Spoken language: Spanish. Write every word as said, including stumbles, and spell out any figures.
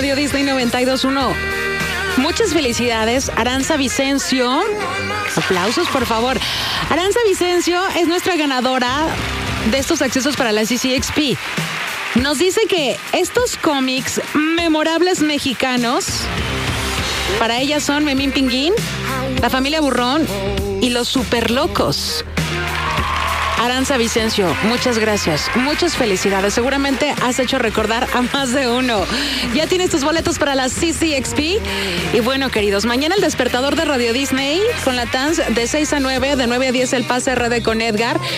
Radio Disney noventa y dos punto uno. Muchas felicidades, Aranza Vicencio. Aplausos, por favor. Aranza Vicencio es nuestra ganadora de estos accesos para la C C X P. Nos dice que estos cómics memorables mexicanos para ella son Memín Pinguín, La Familia Burrón y Los Superlocos. Aranza Vicencio, muchas gracias, muchas felicidades. Seguramente has hecho recordar a más de uno. Ya tienes tus boletos para la C C X P. Y bueno, queridos, mañana el despertador de Radio Disney con la T A N S de seis a nueve, de nueve a diez el pase R D con Edgar.